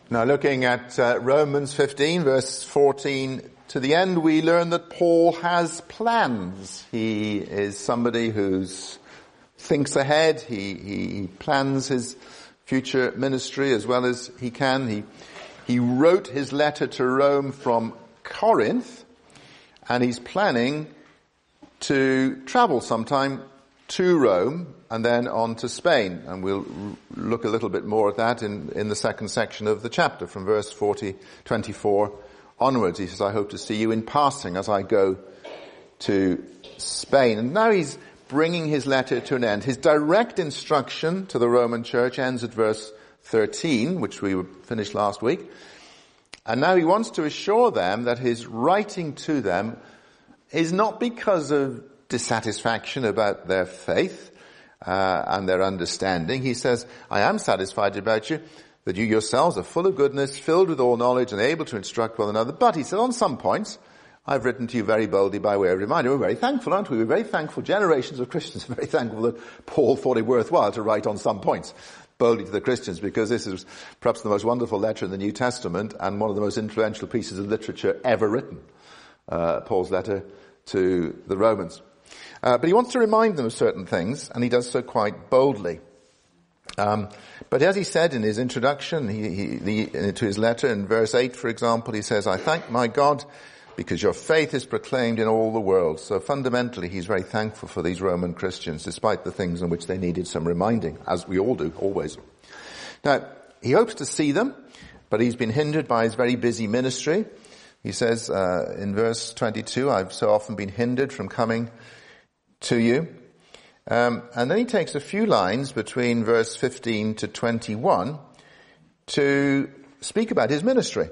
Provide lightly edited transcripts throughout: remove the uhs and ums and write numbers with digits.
Now looking at Romans 15 verse 14 to the end, we learn that Paul has plans. He is somebody who thinks ahead. He plans his future ministry as well as he can. He wrote his letter to Rome from Corinth, and he's planning to travel sometime to Rome and then on to Spain. And we'll look a little bit more at that in the second section of the chapter from verse 24 onwards. He says, I hope to see you in passing as I go to Spain. And now he's bringing his letter to an end. His direct instruction to the Roman church ends at verse 13, which we finished last week. And now he wants to assure them that his writing to them is not because of dissatisfaction about their faith and their understanding. He says, I am satisfied about you, that you yourselves are full of goodness, filled with all knowledge, and able to instruct one another. But, he said, on some points, I've written to you very boldly by way of reminder. We're very thankful, aren't we? We're very thankful. Generations of Christians are very thankful that Paul thought it worthwhile to write on some points boldly to the Christians, because this is perhaps the most wonderful letter in the New Testament and one of the most influential pieces of literature ever written, Paul's letter to the Romans. But he wants to remind them of certain things, and he does so quite boldly. But as he said in his introduction to his letter, in verse 8, for example, he says, I thank my God because your faith is proclaimed in all the world. So fundamentally, he's very thankful for these Roman Christians, despite the things in which they needed some reminding, as we all do, always. Now, he hopes to see them, but he's been hindered by his very busy ministry. He says in verse 22, I've so often been hindered from coming to you. And then he takes a few lines between verse 15 to 21 to speak about his ministry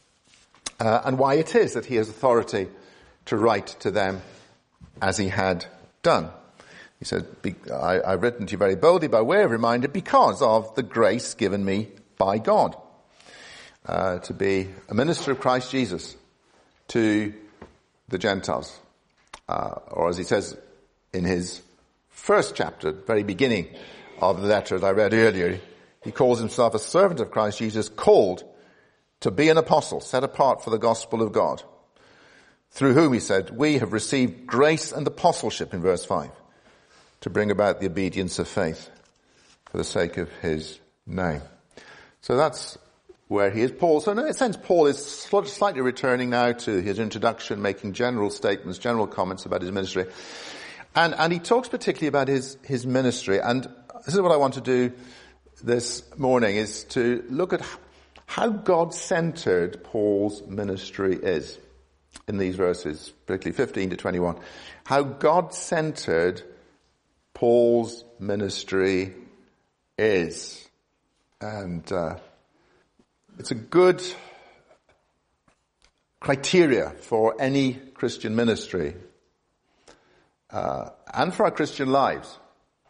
and why it is that he has authority to write to them as he had done. He said, I've written to you very boldly by way of reminder because of the grace given me by God to be a minister of Christ Jesus to the Gentiles. Or as he says in his first chapter, very beginning of the letter that I read earlier, he calls himself a servant of Christ Jesus, called to be an apostle, set apart for the gospel of God, through whom, he said, we have received grace and apostleship, in verse 5, to bring about the obedience of faith for the sake of his name. So that's where he is. Paul, so in a sense, Paul is slightly returning now to his introduction, making general statements, general comments about his ministry. And he talks particularly about his ministry. And this is what I want to do this morning, is to look at how God-centered Paul's ministry is in these verses, particularly 15 to 21. How God-centered Paul's ministry is. And it's a good criteria for any Christian ministry. And for our Christian lives,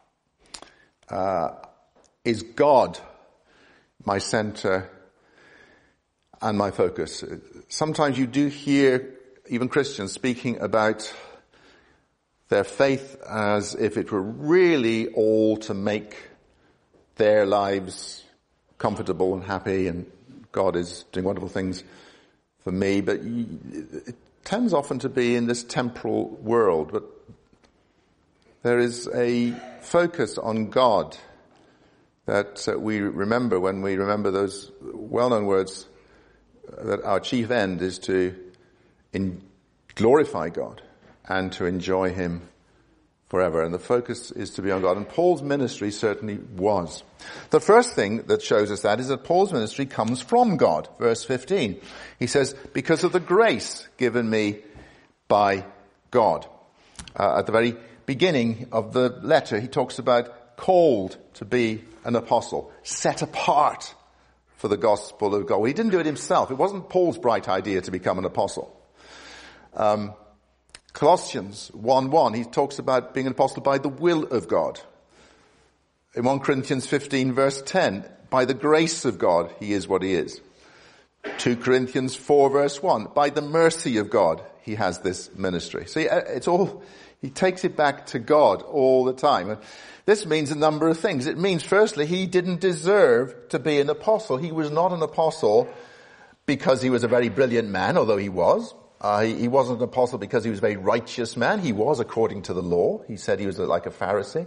is God my center and my focus. Sometimes you do hear even Christians speaking about their faith as if it were really all to make their lives comfortable and happy, and God is doing wonderful things for me. But it tends often to be in this temporal world. But there is a focus on God that we remember when we remember those well-known words that our chief end is to glorify God and to enjoy him forever. And the focus is to be on God. And Paul's ministry certainly was. The first thing that shows us that is that Paul's ministry comes from God. Verse 15. He says, because of the grace given me by God. At the very beginning of the letter, he talks about called to be an apostle, set apart for the gospel of God. Well, he didn't do it himself. It wasn't Paul's bright idea to become an apostle. Colossians 1:1, he talks about being an apostle by the will of God. In 1 Corinthians 15 verse 10, by the grace of God, he is what he is. 2 Corinthians 4 verse 1, by the mercy of God, he has this ministry. See, it's all He takes it back to God all the time. And this means a number of things. It means, firstly, he didn't deserve to be an apostle. He was not an apostle because he was a very brilliant man, although he was. He wasn't an apostle because he was a very righteous man. He was according to the law. He said he was like a Pharisee.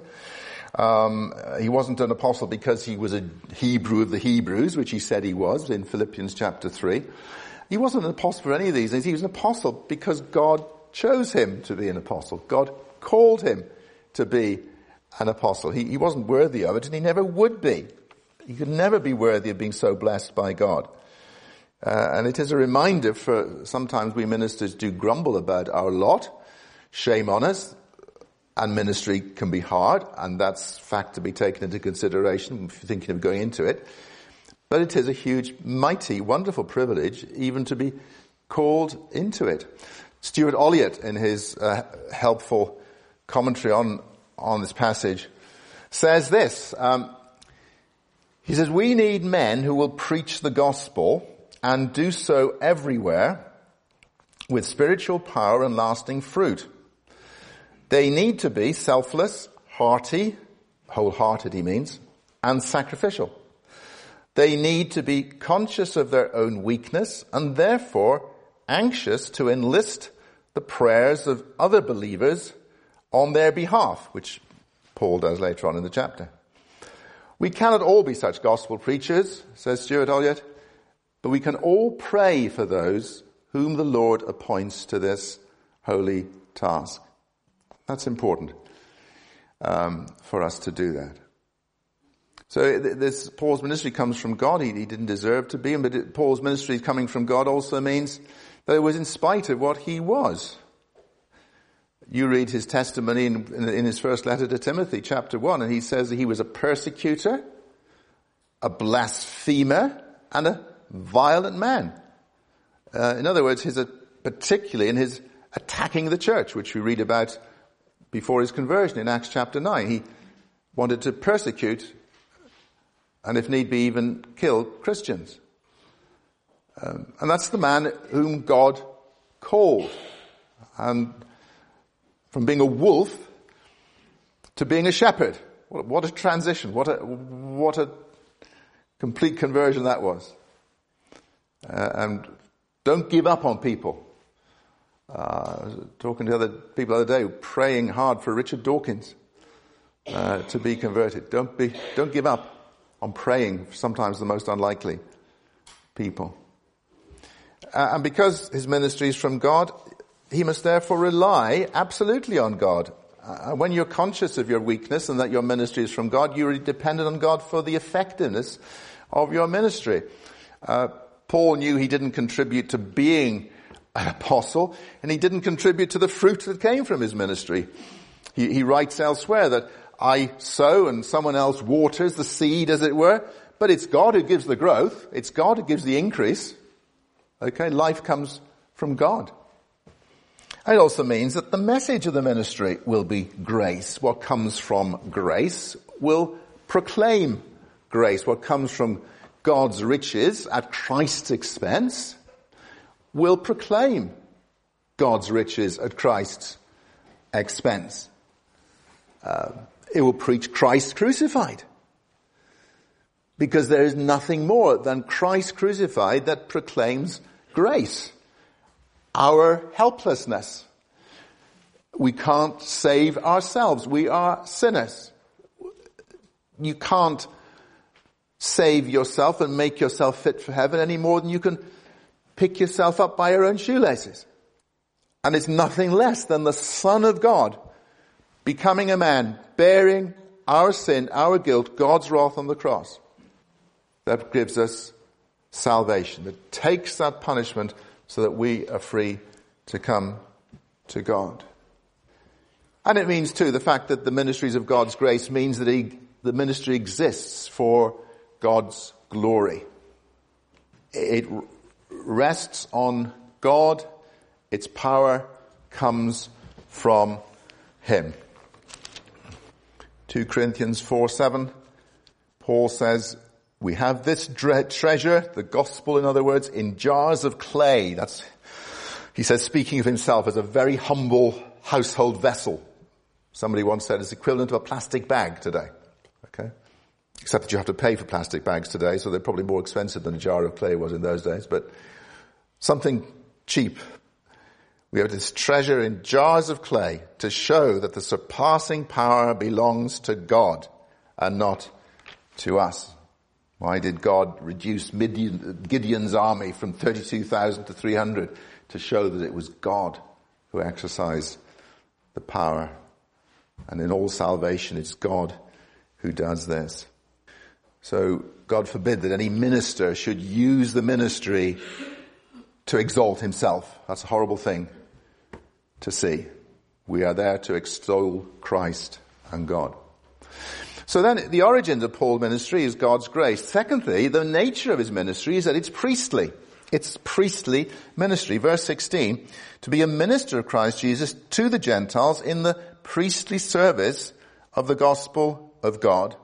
He wasn't an apostle because he was a Hebrew of the Hebrews, which he said he was in Philippians chapter 3. He wasn't an apostle for any of these things. He was an apostle because God chose him to be an apostle. God called him to be an apostle. He wasn't worthy of it, and he never would be. He could never be worthy of being so blessed by God. And it is a reminder for sometimes we ministers do grumble about our lot. Shame on us. And ministry can be hard, and that's a fact to be taken into consideration if you're thinking of going into it. But it is a huge, mighty, wonderful privilege even to be called into it. Stuart Olliott, in his helpful commentary on this passage, says this. He says, we need men who will preach the gospel and do so everywhere with spiritual power and lasting fruit. They need to be selfless, hearty, wholehearted he means, and sacrificial. They need to be conscious of their own weakness and therefore anxious to enlist the prayers of other believers on their behalf, which Paul does later on in the chapter. We cannot all be such gospel preachers, says Stuart Olliott, but we can all pray for those whom the Lord appoints to this holy task. That's important for us to do that. So this Paul's ministry comes from God. He didn't deserve to be, but Paul's ministry coming from God also means that it was in spite of what he was. You read his testimony in his first letter to Timothy, chapter 1, and he says that he was a persecutor, a blasphemer, and a violent man. In other words, particularly in his attacking the church, which we read about before his conversion in Acts chapter 9. He wanted to persecute and if need be even kill Christians. And that's the man whom God called. And from being a wolf to being a shepherd. What a transition. What a complete conversion that was. And don't give up on people. I was talking to other people the other day, praying hard for Richard Dawkins to be converted. Don't give up on praying for sometimes the most unlikely people. And because his ministry is from God, he must therefore rely absolutely on God. When you're conscious of your weakness and that your ministry is from God, you're dependent on God for the effectiveness of your ministry. Paul knew he didn't contribute to being an apostle, and he didn't contribute to the fruit that came from his ministry. He writes elsewhere that I sow and someone else waters the seed, as it were, but it's God who gives the growth. It's God who gives the increase. Okay, life comes from God. It also means that the message of the ministry will be grace. What comes from grace will proclaim grace. What comes from God's riches at Christ's expense will proclaim God's riches at Christ's expense. It will preach Christ crucified. Because there is nothing more than Christ crucified that proclaims grace. Our helplessness. We can't save ourselves. We are sinners. You can't save yourself and make yourself fit for heaven any more than you can pick yourself up by your own shoelaces. And it's nothing less than the Son of God becoming a man, bearing our sin, our guilt, God's wrath on the cross. That gives us salvation, that takes that punishment so that we are free to come to God. And it means too, the fact that the ministries of God's grace means that the ministry exists for God's glory. It rests on God. Its power comes from Him. 2 Corinthians 4:7, Paul says, we have this treasure, the gospel in other words, in jars of clay. He says, speaking of himself as a very humble household vessel. Somebody once said it's equivalent to a plastic bag today. Okay? Except that you have to pay for plastic bags today, so they're probably more expensive than a jar of clay was in those days, but something cheap. We have this treasure in jars of clay to show that the surpassing power belongs to God and not to us. Why did God reduce Gideon's army from 32,000 to 300? To show that it was God who exercised the power. And in all salvation, it's God who does this. So God forbid that any minister should use the ministry to exalt himself. That's a horrible thing to see. We are there to extol Christ and God. So then the origin of Paul's ministry is God's grace. Secondly, the nature of his ministry is that it's priestly. It's priestly ministry. Verse 16, to be a minister of Christ Jesus to the Gentiles in the priestly service of the gospel of God,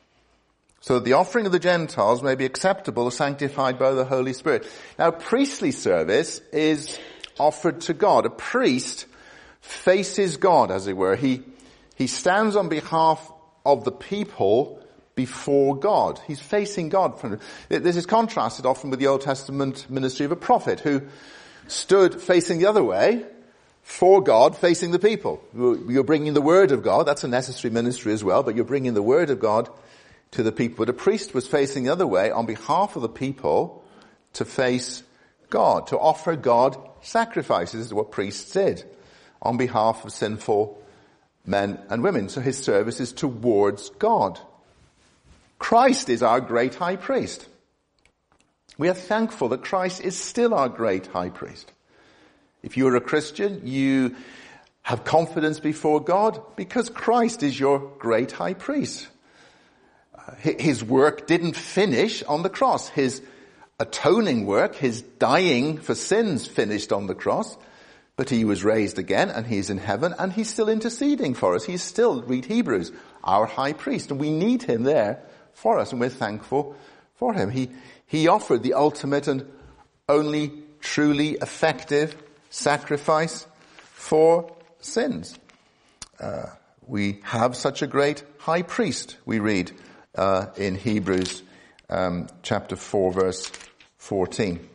so that the offering of the Gentiles may be acceptable, sanctified by the Holy Spirit. Now, priestly service is offered to God. A priest faces God, as it were. He stands on behalf of the people before God. He's facing God. This is contrasted often with the Old Testament ministry of a prophet who stood facing the other way for God, facing the people. You're bringing the word of God. That's a necessary ministry as well, but you're bringing the word of God to the people. But a priest was facing the other way on behalf of the people to face God, to offer God sacrifices. This is what priests did on behalf of sinful men and women. So his service is towards God. Christ is our great high priest. We are thankful that Christ is still our great high priest. If you're a Christian, you have confidence before God because Christ is your great high priest. His work didn't finish on the cross. His atoning work, his dying for sins finished on the cross. But he was raised again and he's in heaven and he's still interceding for us. He's still, read Hebrews, our high priest. And we need him there for us and we're thankful for him. He offered the ultimate and only truly effective sacrifice for sins. We have such a great high priest, we read in Hebrews chapter 4 verse 14.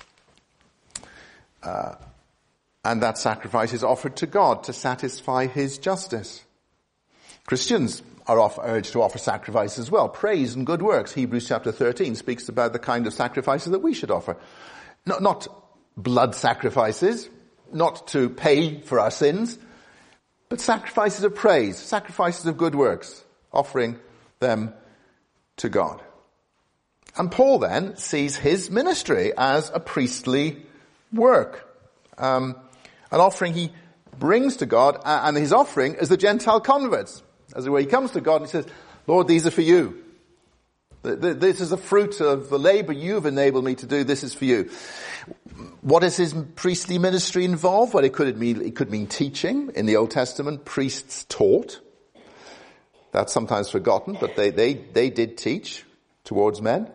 And that sacrifice is offered to God to satisfy his justice. Christians are urged to offer sacrifice as well. Praise and good works. Hebrews chapter 13 speaks about the kind of sacrifices that we should offer. Not blood sacrifices, not to pay for our sins, but sacrifices of praise, sacrifices of good works, offering them to God. And Paul then sees his ministry as a priestly work. An offering he brings to God, and his offering is the Gentile converts. As it were, he comes to God and he says, Lord, these are for you. This is the fruit of the labor you've enabled me to do. This is for you. What is his priestly ministry involved? Well, it could mean teaching. In the Old Testament, priests taught. That's sometimes forgotten, but they did teach towards men.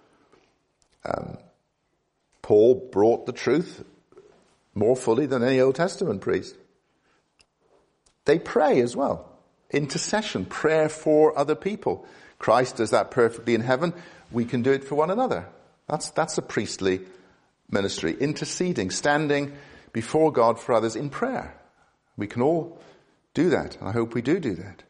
Paul brought the truth more fully than any Old Testament priest. They pray as well. Intercession, prayer for other people. Christ does that perfectly in heaven. We can do it for one another. That's a priestly ministry. Interceding, standing before God for others in prayer. We can all do that. I hope we do that.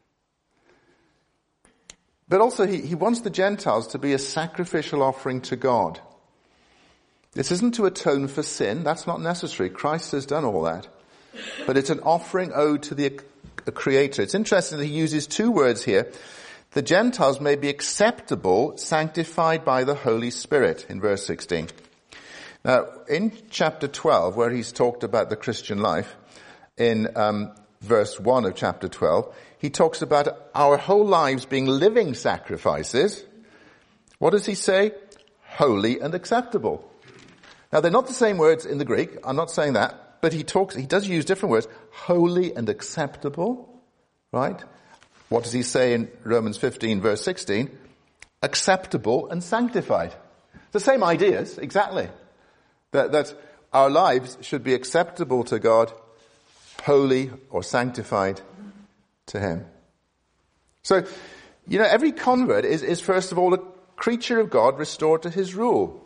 But also he wants the Gentiles to be a sacrificial offering to God. This isn't to atone for sin. That's not necessary. Christ has done all that. But it's an offering owed to the Creator. It's interesting that he uses two words here. The Gentiles may be acceptable, sanctified by the Holy Spirit, in verse 16. Now, in chapter 12, where he's talked about the Christian life, in verse 1 of chapter 12, he talks about our whole lives being living sacrifices. What does he say? Holy and acceptable. Now, they're not the same words in the Greek. I'm not saying that. But he does use different words. Holy and acceptable. Right? What does he say in Romans 15 verse 16? Acceptable and sanctified. The same ideas, exactly. That our lives should be acceptable to God, holy or sanctified to him. So, every convert is first of all a creature of God restored to his rule.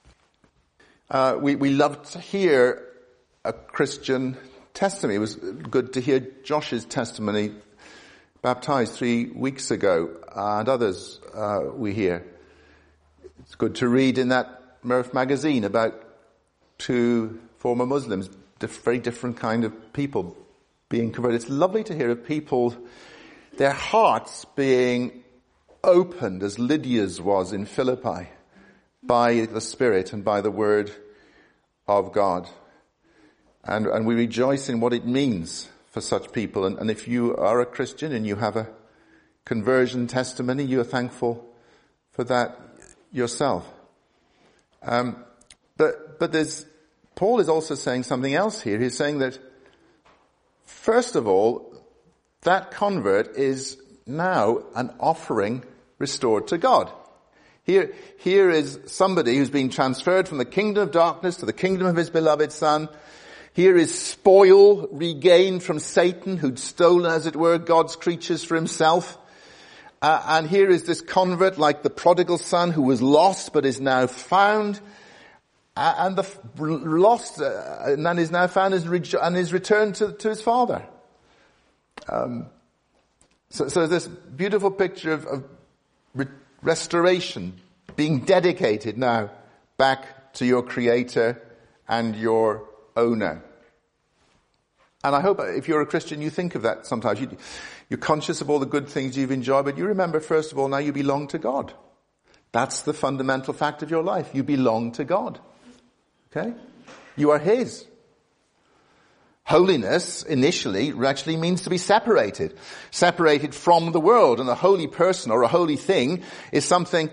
We love to hear a Christian testimony. It was good to hear Josh's testimony, baptized 3 weeks ago, and others we hear. It's good to read in that Murph magazine about 2 former Muslims, very different kind of people being converted. It's lovely to hear of people, their hearts being opened as Lydia's was in Philippi by the Spirit and by the Word of God. And we rejoice in what it means for such people. And if you are a Christian and you have a conversion testimony, you are thankful for that yourself. But Paul is also saying something else here. He's saying that, first of all, that convert is now an offering restored to God. Here is somebody who's been transferred from the kingdom of darkness to the kingdom of his beloved Son. Here is spoil regained from Satan, who'd stolen, as it were, God's creatures for himself. And here is this convert, like the prodigal son, who was lost but is now found. And the lost and is now found and is returned to his father. So this beautiful picture of restoration, being dedicated now back to your Creator and your owner. And I hope if you're a Christian, you think of that sometimes. You're conscious of all the good things you've enjoyed, but you remember, first of all, now you belong to God. That's the fundamental fact of your life. You belong to God. Okay? You are His. Holiness, initially, actually means to be separated. Separated from the world. And a holy person or a holy thing is something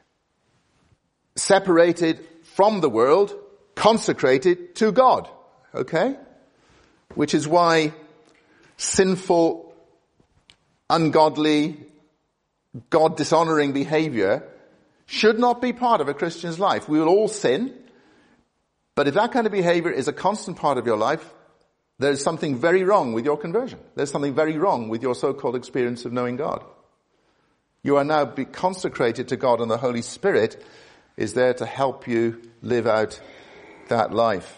separated from the world, consecrated to God. Okay? Which is why sinful, ungodly, God-dishonoring behavior should not be part of a Christian's life. We will all sin, but if that kind of behavior is a constant part of your life, there's something very wrong with your conversion. There's something very wrong with your so-called experience of knowing God. You are now consecrated to God, and the Holy Spirit is there to help you live out that life.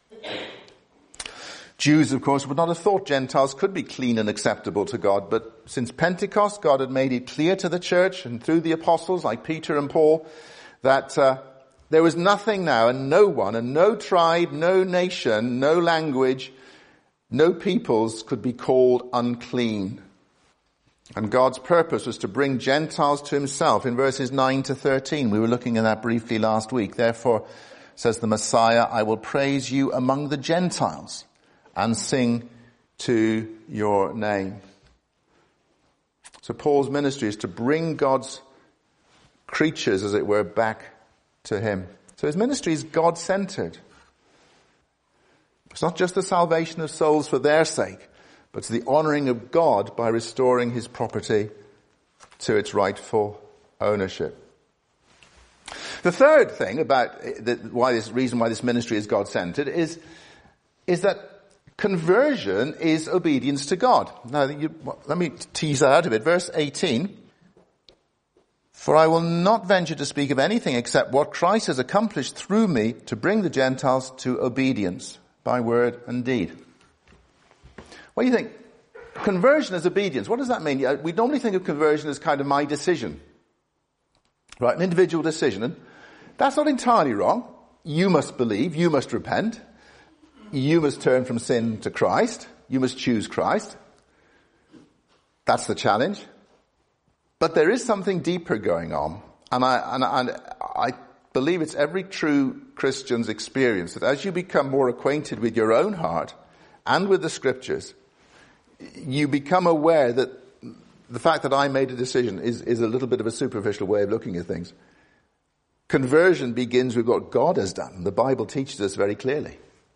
Jews, of course, would not have thought Gentiles could be clean and acceptable to God, but since Pentecost, God had made it clear to the church and through the apostles like Peter and Paul that there was nothing now and no one and no tribe, no nation, no language, no peoples could be called unclean. And God's purpose was to bring Gentiles to himself in verses 9 to 13. We were looking at that briefly last week. Therefore, says the Messiah, I will praise you among the Gentiles and sing to your name. So Paul's ministry is to bring God's creatures, as it were, back to him. So his ministry is God-centered. It's not just the salvation of souls for their sake, but it's the honoring of God by restoring his property to its rightful ownership. The third thing about why this ministry is God-centered is that conversion is obedience to God. Now, let me tease that out a bit. Verse 18. For I will not venture to speak of anything except what Christ has accomplished through me to bring the Gentiles to obedience by word and deed. What do you think? Conversion is obedience. What does that mean? We normally think of conversion as kind of my decision. Right, an individual decision. And that's not entirely wrong. You must believe. You must repent. You must turn from sin to Christ. You must choose Christ. That's the challenge. But there is something deeper going on. And I believe it's every true Christian's experience that as you become more acquainted with your own heart and with the Scriptures, you become aware that the fact that I made a decision is a little bit of a superficial way of looking at things. Conversion begins with what God has done. The Bible teaches us very clearly.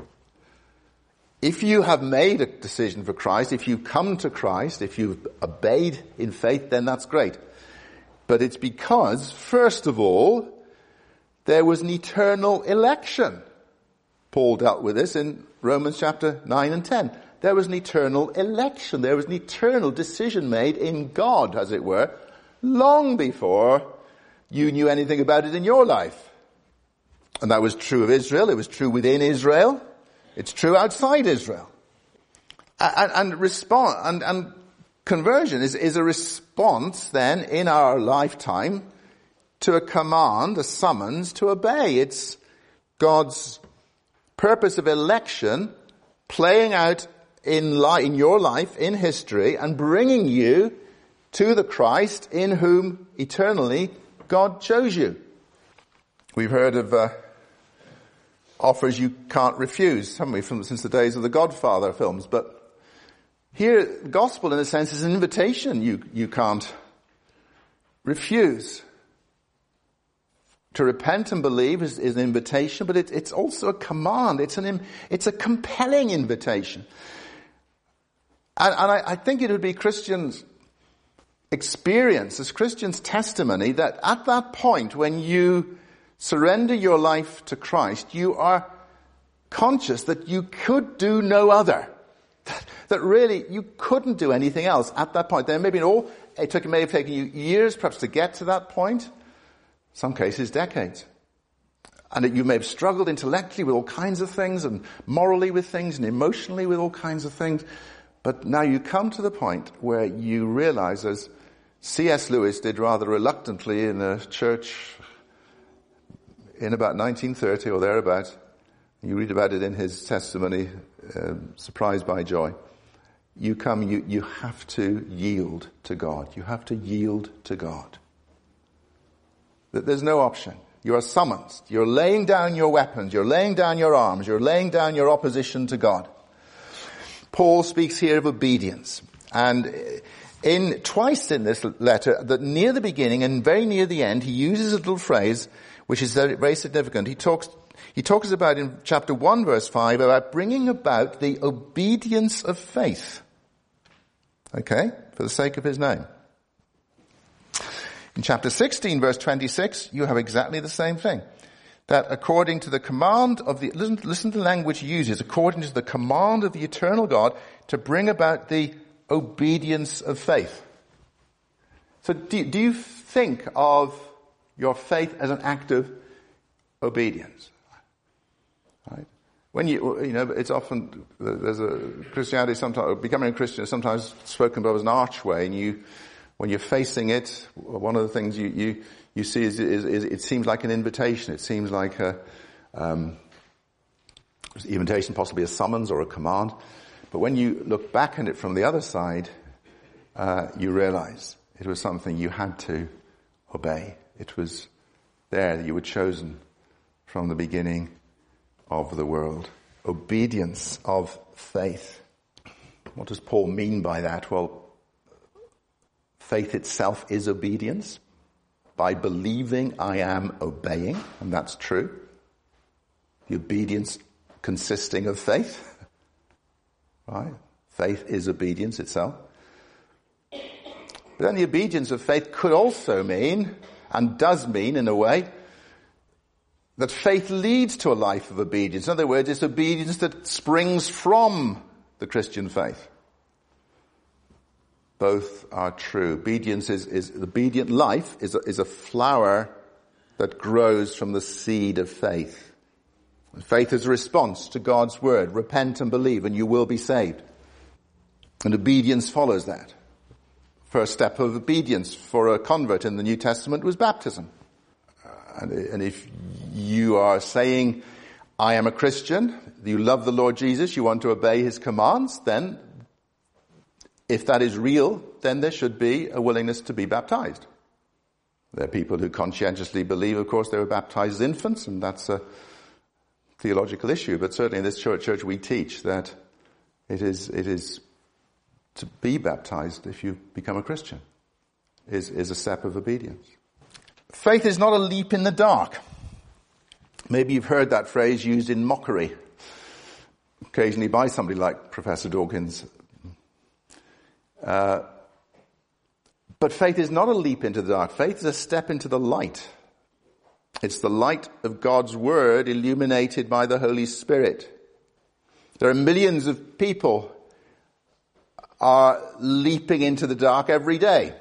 If you have made a decision for Christ, if you come to Christ, if you've obeyed in faith, then that's great. But it's because, first of all, there was an eternal election. Paul dealt with this in Romans chapter 9 and 10. there was an eternal election. There was an eternal decision made in God, as it were, long before you knew anything about it in your life. And that was true of Israel. It was true within Israel. It's true outside Israel. And conversion is a response then in our lifetime to a command, a summons to obey. It's God's purpose of election playing out in your life, in history, and bringing you to the Christ in whom eternally God chose you. We've heard of offers you can't refuse, haven't we, since the days of the Godfather films. But here, the gospel, in a sense, is an invitation you can't refuse. To repent and believe is an invitation, but it's also a command. It's a compelling invitation. And I think it would be Christians' experience, as Christians' testimony, that at that point when you surrender your life to Christ, you are conscious that you could do no other. That really you couldn't do anything else at that point. There may have taken you years perhaps to get to that point. Some cases decades. And that you may have struggled intellectually with all kinds of things, and morally with things, and emotionally with all kinds of things. But now you come to the point where you realize, as C.S. Lewis did rather reluctantly in a church in about 1930 or thereabouts, you read about it in his testimony, Surprised by Joy. You have to yield to God. You have to yield to God. There's no option. You are summoned. You're laying down your weapons. You're laying down your arms. You're laying down your opposition to God. Paul speaks here of obedience. And twice in this letter, that near the beginning and very near the end, he uses a little phrase which is very, very significant. He talks about in chapter 1 verse 5 about bringing about the obedience of faith. Okay? For the sake of his name. In chapter 16 verse 26, you have exactly the same thing. That according to the command of listen to the language he uses, according to the command of the eternal God to bring about the obedience of faith. So do you think of your faith as an act of obedience? Right? When it's often, there's Christianity sometimes, becoming a Christian is sometimes spoken of as an archway, and when you're facing it, one of the things you see is it seems like an invitation. It seems like an invitation, possibly a summons or a command. But when you look back at it from the other side, you realize it was something you had to obey. It was there that you were chosen from the beginning of the world. Obedience of faith. What does Paul mean by that? Well, faith itself is obedience. By believing, I am obeying, and that's true. The obedience consisting of faith. Right? Faith is obedience itself. But then the obedience of faith could also mean, and does mean in a way, that faith leads to a life of obedience. In other words, it's obedience that springs from the Christian faith. Both are true. Obedience is obedient life is a flower that grows from the seed of faith. Faith is a response to God's word. Repent and believe and you will be saved. And obedience follows that. First step of obedience for a convert in the New Testament was baptism. And if you are saying, I am a Christian, you love the Lord Jesus, you want to obey his commands, then if that is real, then there should be a willingness to be baptized. There are people who conscientiously believe, of course, they were baptized as infants, and that's a theological issue. But certainly in this church we teach that it is to be baptized if you become a Christian is a step of obedience. Faith is not a leap in the dark. Maybe you've heard that phrase used in mockery, occasionally by somebody like Professor Dawkins. But faith is not a leap into the dark. Faith is a step into the light. It's the light of God's word illuminated by the Holy Spirit. There are millions of people are leaping into the dark every day,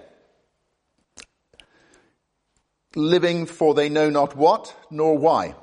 living for they know not what nor why,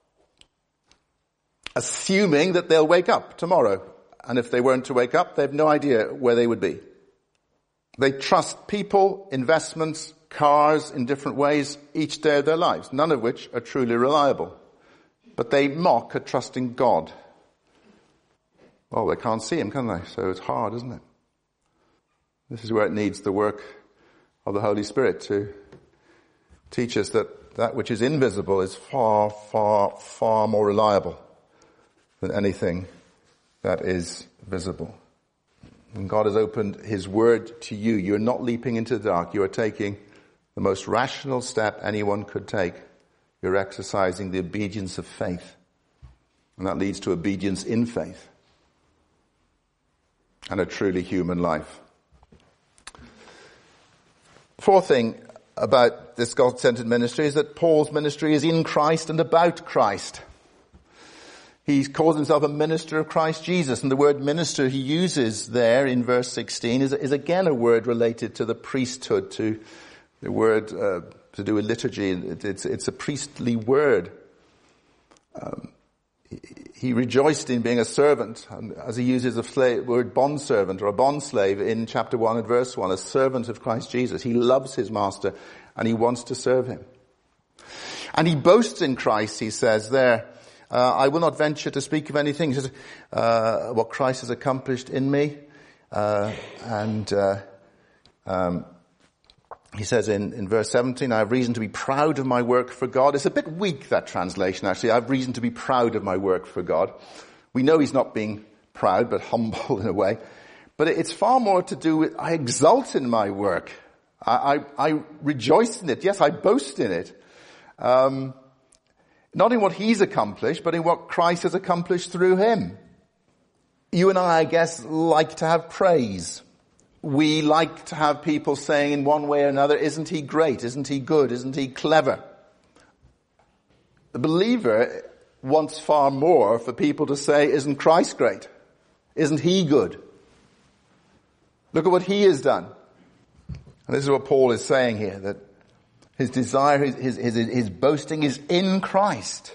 assuming that they'll wake up tomorrow. And if they weren't to wake up, they have no idea where they would be. They trust people, investments, cars in different ways each day of their lives, none of which are truly reliable. But they mock at trusting God. Well, they can't see him, can they? So it's hard, isn't it? This is where it needs the work of the Holy Spirit to teach us that that which is invisible is far, far, far more reliable than anything that is visible. When God has opened his word to you, you're not leaping into the dark. You are taking the most rational step anyone could take. You're exercising the obedience of faith. And that leads to obedience in faith and a truly human life. Fourth thing about this God-centered ministry is that Paul's ministry is in Christ and about Christ. He calls himself a minister of Christ Jesus, and the word minister he uses there in verse 16 is again a word related to the priesthood, to the word to do with liturgy. It's a priestly word. He rejoiced in being a servant, and as he uses the word bondservant or a bondslave in chapter 1 and verse 1, a servant of Christ Jesus. He loves his master and he wants to serve him. And he boasts in Christ, he says there. I will not venture to speak of anything. He says, what Christ has accomplished in me. He says in verse 17, I have reason to be proud of my work for God. It's a bit weak, that translation, actually. I have reason to be proud of my work for God. We know he's not being proud, but humble in a way. But it's far more to do with, I exult in my work. I rejoice in it. Yes, I boast in it. Not in what he's accomplished, but in what Christ has accomplished through him. You and I guess, like to have praise. We like to have people saying in one way or another, isn't he great? Isn't he good? Isn't he clever? The believer wants far more for people to say, isn't Christ great? Isn't he good? Look at what he has done. And this is what Paul is saying here, that his desire, his boasting is in Christ.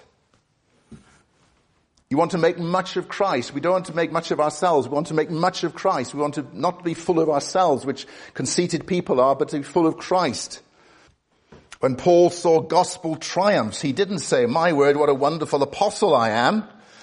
You want to make much of Christ. We don't want to make much of ourselves. We want to make much of Christ. We want to not be full of ourselves, which conceited people are, but to be full of Christ. When Paul saw gospel triumphs, he didn't say, my word, what a wonderful apostle I am.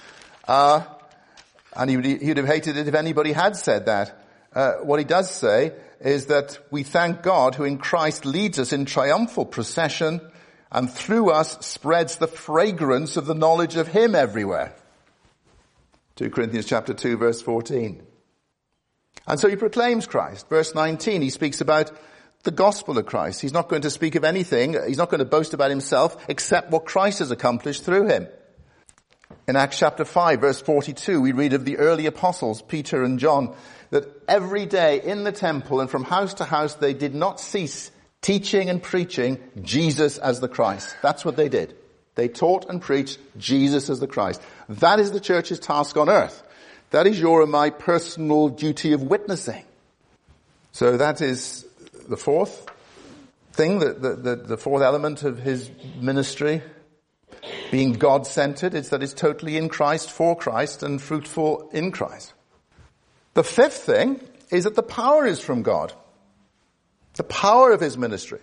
And he'd have hated it if anybody had said that. What he does say is that we thank God who in Christ leads us in triumphal procession and through us spreads the fragrance of the knowledge of him everywhere. 2 Corinthians chapter 2 verse 14. And so he proclaims Christ. Verse 19, he speaks about the gospel of Christ. He's not going to speak of anything. He's not going to boast about himself except what Christ has accomplished through him. In Acts chapter 5 verse 42, we read of the early apostles, Peter and John, that every day in the temple and from house to house they did not cease teaching and preaching Jesus as the Christ. That's what they did. They taught and preached Jesus as the Christ. That is the church's task on earth. That is your and my personal duty of witnessing. So that is the fourth thing, the fourth element of his ministry, being God-centered, is that it's totally in Christ, for Christ, and fruitful in Christ. The fifth thing is that the power is from God. The power of his ministry.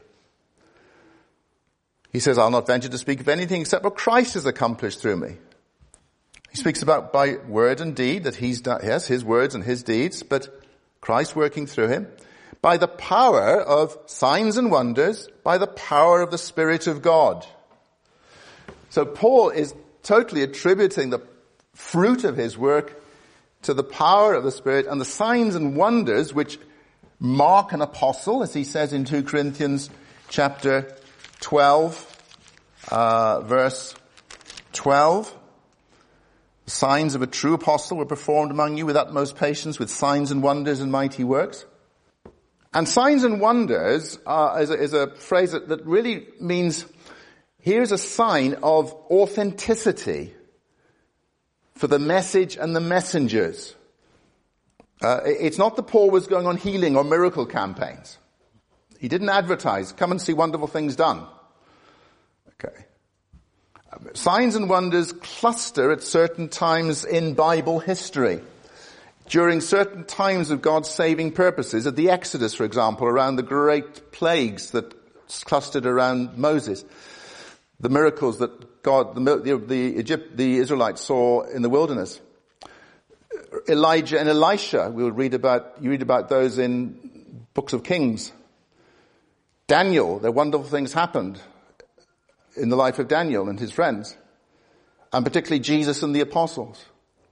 He says, I'll not venture to speak of anything except what Christ has accomplished through me. He speaks about by word and deed that he's done, yes, his words and his deeds, but Christ working through him. By the power of signs and wonders, by the power of the Spirit of God. So Paul is totally attributing the fruit of his work to the power of the Spirit and the signs and wonders which mark an apostle, as he says in 2 Corinthians chapter 12, verse 12. The signs of a true apostle were performed among you with utmost patience, with signs and wonders and mighty works. And signs and wonders is a phrase that really means, here's a sign of authenticity for the message and the messengers. It's not that Paul was going on healing or miracle campaigns. He didn't advertise, come and see wonderful things done. Okay. Signs and wonders cluster at certain times in Bible history. During certain times of God's saving purposes, at the Exodus, for example, around the great plagues that clustered around Moses, the miracles that the Israelites saw in the wilderness. Elijah and Elisha, you read about those in books of Kings. Daniel, there wonderful things happened in the life of Daniel and his friends, and particularly Jesus and the apostles.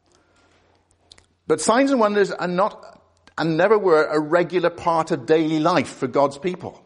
But signs and wonders are not, and never were, a regular part of daily life for God's people.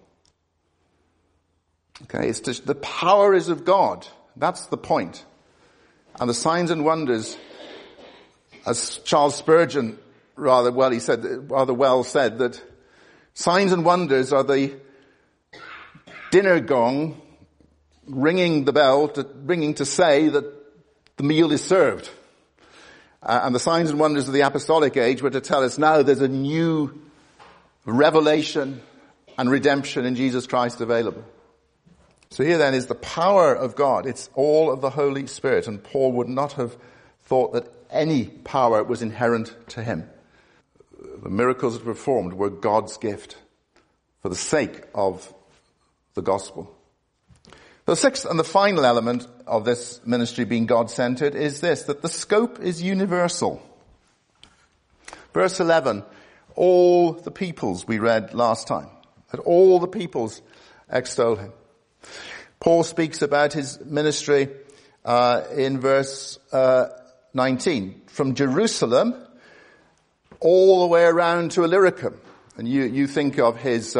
Okay, it's just the power is of God. That's the point. And the signs and wonders, as Charles Spurgeon rather well said that signs and wonders are the dinner gong ringing the bell, ringing to say that the meal is served. And the signs and wonders of the apostolic age were to tell us now there's a new revelation and redemption in Jesus Christ available. So here then is the power of God. It's all of the Holy Spirit. And Paul would not have thought that any power was inherent to him. The miracles that were performed were God's gift for the sake of the gospel. The sixth and the final element of this ministry being God-centered is this, that the scope is universal. Verse 11, all the peoples we read last time, that all the peoples extol him. Paul speaks about his ministry in verse 19, from Jerusalem all the way around to Illyricum. And you think of his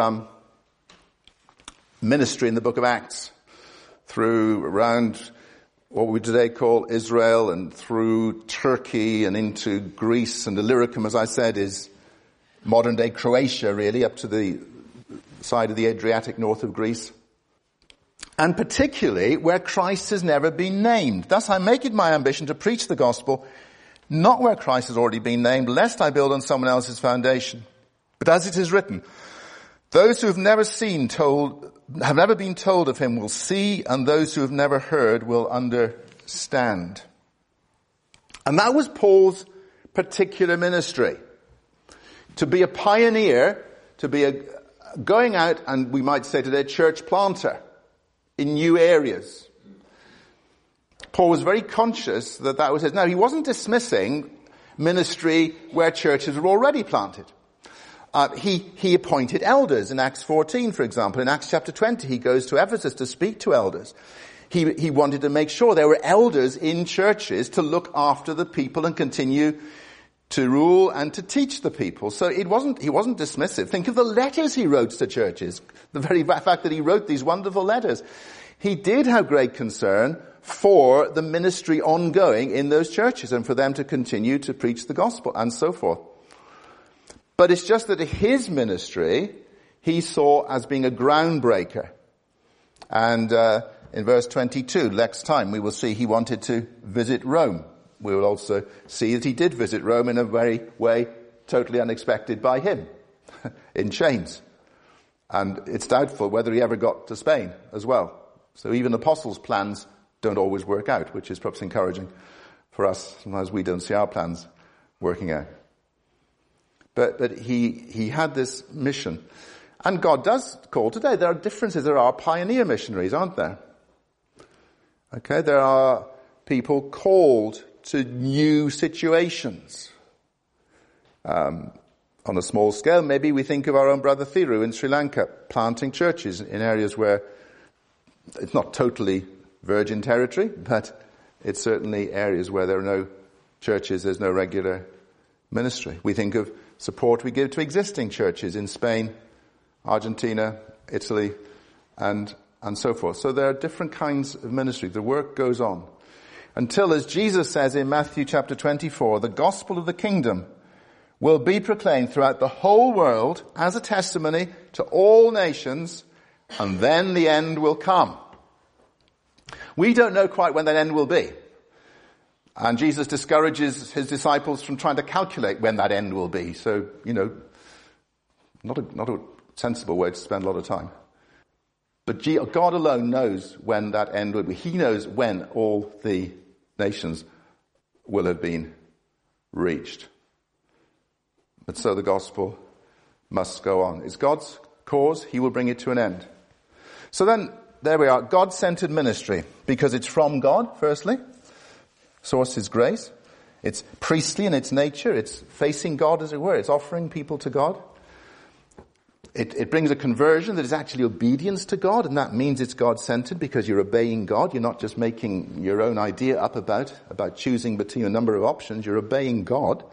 ministry in the book of Acts, through around what we today call Israel and through Turkey and into Greece, and Illyricum, as I said, is modern day Croatia really, up to the side of the Adriatic north of Greece. And particularly where Christ has never been named. Thus I make it my ambition to preach the gospel, not where Christ has already been named, lest I build on someone else's foundation. But as it is written, those who have never been told of him will see, and those who have never heard will understand. And that was Paul's particular ministry. To be a pioneer, to be going out, and we might say today, church planter in new areas. Paul was very conscious that was his. Now, he wasn't dismissing ministry where churches were already planted. He appointed elders in Acts 14, for example. In Acts chapter 20, he goes to Ephesus to speak to elders. He wanted to make sure there were elders in churches to look after the people and continue to rule and to teach the people. So he wasn't dismissive. Think of the letters he wrote to churches. The very fact that he wrote these wonderful letters. He did have great concern for the ministry ongoing in those churches and for them to continue to preach the gospel and so forth. But it's just that his ministry he saw as being a groundbreaker. And in verse 22, next time we will see he wanted to visit Rome. We will also see that he did visit Rome in a very way totally unexpected by him, in chains. And it's doubtful whether he ever got to Spain as well. So even apostles' plans don't always work out, which is perhaps encouraging for us. Sometimes we don't see our plans working out. But he had this mission. And God does call today. There are differences. There are pioneer missionaries, aren't there? Okay, there are people called to new situations. On a small scale, maybe we think of our own brother Thiru in Sri Lanka, planting churches in areas where it's not totally virgin territory, but it's certainly areas where there are no churches, there's no regular ministry. We think of support we give to existing churches in Spain, Argentina, Italy, and so forth. So there are different kinds of ministry. The work goes on. Until, as Jesus says in Matthew chapter 24, the gospel of the kingdom will be proclaimed throughout the whole world as a testimony to all nations, and then the end will come. We don't know quite when that end will be. And Jesus discourages his disciples from trying to calculate when that end will be. So, not a sensible way to spend a lot of time. But God alone knows when that end will be. He knows when all the nations will have been reached. But so the gospel must go on. It's God's cause. He will bring it to an end. So then, there we are. God-centered ministry. Because it's from God, firstly. Source is grace. It's priestly in its nature. It's facing God, as it were. It's offering people to God. It brings a conversion that is actually obedience to God, and that means it's God-centered because you're obeying God. You're not just making your own idea up about choosing between a number of options. You're obeying God,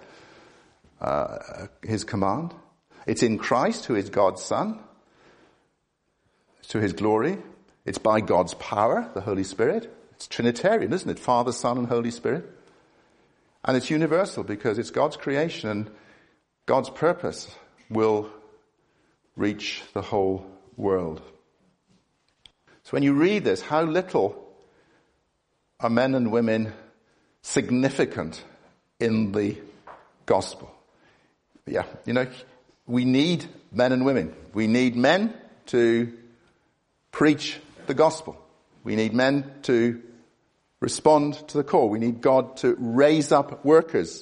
his command. It's in Christ, who is God's Son. It's to his glory. It's by God's power, the Holy Spirit. It's Trinitarian, isn't it? Father, Son, and Holy Spirit. And it's universal because it's God's creation and God's purpose will reach the whole world. So when you read this, how little are men and women significant in the gospel? Yeah, we need men and women. We need men to preach the gospel. We need men to respond to the call. We need God to raise up workers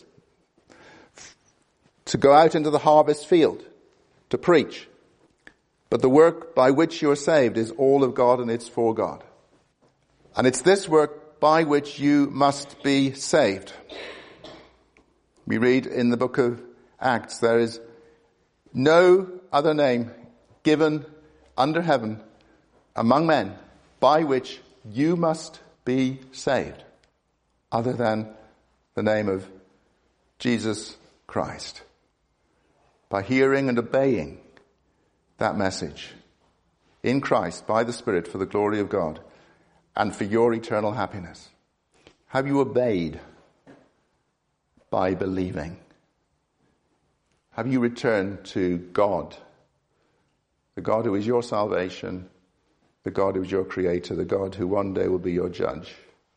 to go out into the harvest field to preach. But the work by which you are saved is all of God and it's for God. And it's this work by which you must be saved. We read in the book of Acts, there is no other name given under heaven among men by which you must be saved other than the name of Jesus Christ. By hearing and obeying that message in Christ by the Spirit for the glory of God and for your eternal happiness. Have you obeyed by believing? Have you returned to God, the God who is your salvation, the God who is your creator, the God who one day will be your judge?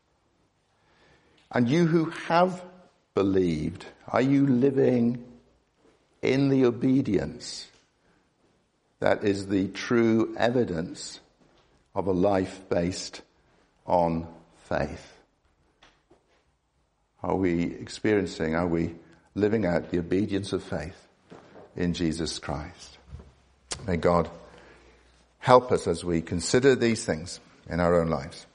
And you who have believed, are you living in the obedience that is the true evidence of a life based on faith? Are we living out the obedience of faith in Jesus Christ? May God help us as we consider these things in our own lives.